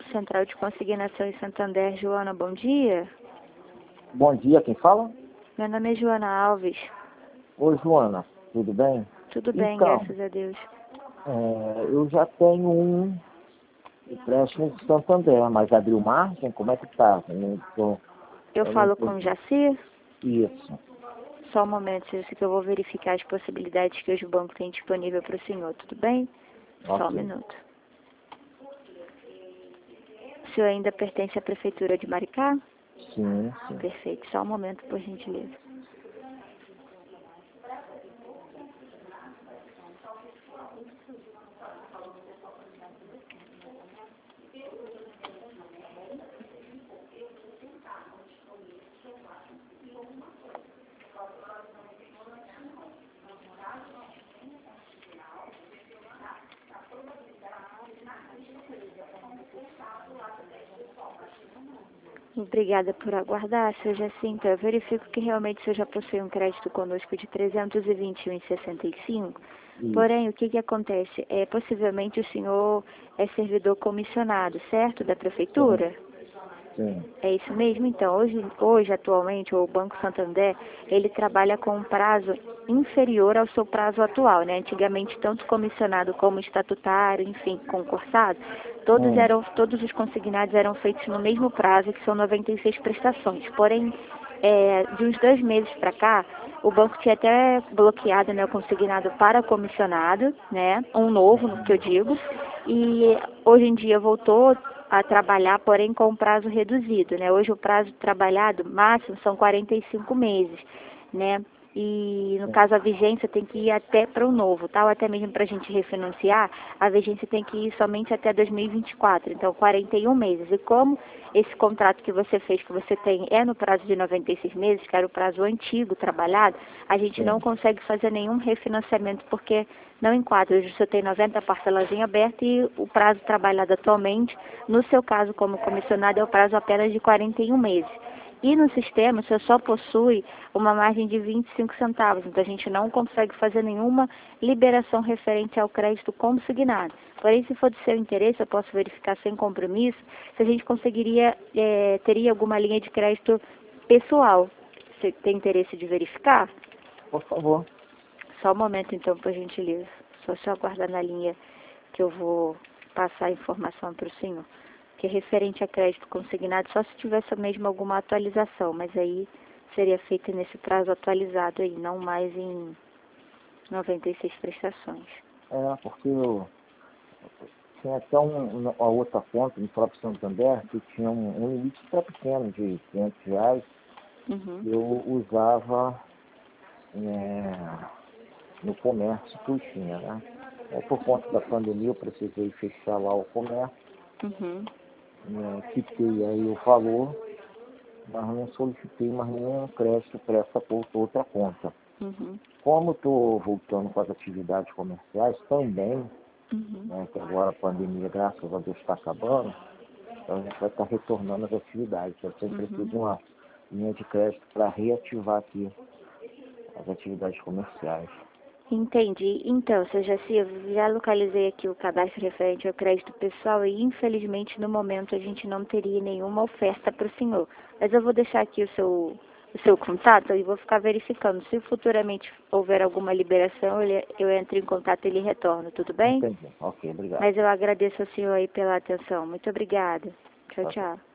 Central de Consignação em Santander. Joana, bom dia. Bom dia, quem fala? Meu nome é Joana Alves. Oi, Joana, tudo bem? Tudo bem, Então, graças a Deus. eu já tenho um empréstimo de Santander, mas abriu margem? Como é que tá? Eu não falo tô- com o Jaci. Isso. Só um momento, Jaci, que eu vou verificar as possibilidades que hoje o banco tem disponível para o senhor, tudo bem? Só um Ok. minuto. O senhor ainda pertence à Prefeitura de Maricá? Sim. Perfeito. Só um momento, por gentileza. Obrigada por aguardar, seu Jacinto. Eu verifico que realmente o senhor já possui um crédito conosco de 321,65. Isso. Porém, o que acontece? Possivelmente o senhor é servidor comissionado, certo? Da Prefeitura? Sim. É isso mesmo? Então, hoje atualmente, o Banco Santander, ele trabalha com um prazo inferior ao seu prazo atual, né? Antigamente, tanto comissionado como estatutário, enfim, concursado, todos os consignados eram feitos no mesmo prazo, que são 96 prestações. Porém, de uns 2 meses para cá, o banco tinha até bloqueado, né, o consignado para comissionado, né? Um novo, no que eu digo. E hoje em dia voltou a trabalhar, porém com um prazo reduzido, né? Hoje o prazo trabalhado máximo são 45 meses, né? E no caso a vigência tem que ir até para o novo, tá? Ou até mesmo para a gente refinanciar, a vigência tem que ir somente até 2024, então 41 meses. E como esse contrato que você fez, que você tem, é no prazo de 96 meses, que era o prazo antigo trabalhado, a gente não consegue fazer nenhum refinanciamento porque não enquadra. Hoje você tem 90 parcelas em aberto e o prazo trabalhado atualmente, no seu caso como comissionado, é o prazo apenas de 41 meses. E no sistema, você só possui uma margem de 25 centavos, então a gente não consegue fazer nenhuma liberação referente ao crédito consignado. Porém, se for do seu interesse, eu posso verificar sem compromisso se a gente conseguiria, teria alguma linha de crédito pessoal. Você tem interesse de verificar? Por favor. Só um momento, então, por gentileza. Só aguardar na linha que eu vou passar a informação para o senhor. Que é referente a crédito consignado, só se tivesse mesmo alguma atualização, mas aí seria feita nesse prazo atualizado aí, não mais em 96 prestações. Porque eu tinha até a outra conta no próprio Santander que tinha um limite para pequeno de R$ 500. Uhum. Eu usava no comércio que eu tinha, né? Por conta da pandemia, eu precisei fechar lá o comércio, Uhum. quitei aí o valor, mas não solicitei mais nenhum crédito para essa outra conta. Uhum. Como estou voltando com as atividades comerciais também, Uhum. que agora a pandemia, graças a Deus, está acabando, então a gente vai estar retornando às atividades. Eu sempre preciso de uma linha de crédito para reativar aqui as atividades comerciais. Entendi. Então, seu Jaci, eu já localizei aqui o cadastro referente ao crédito pessoal e, infelizmente, no momento a gente não teria nenhuma oferta para o senhor. Mas eu vou deixar aqui o seu contato e vou ficar verificando. Se futuramente houver alguma liberação, eu entro em contato e ele retorno, tudo bem? Entendi. Ok, obrigado. Mas eu agradeço ao senhor aí pela atenção. Muito obrigada. Tchau, Tá bom. tchau.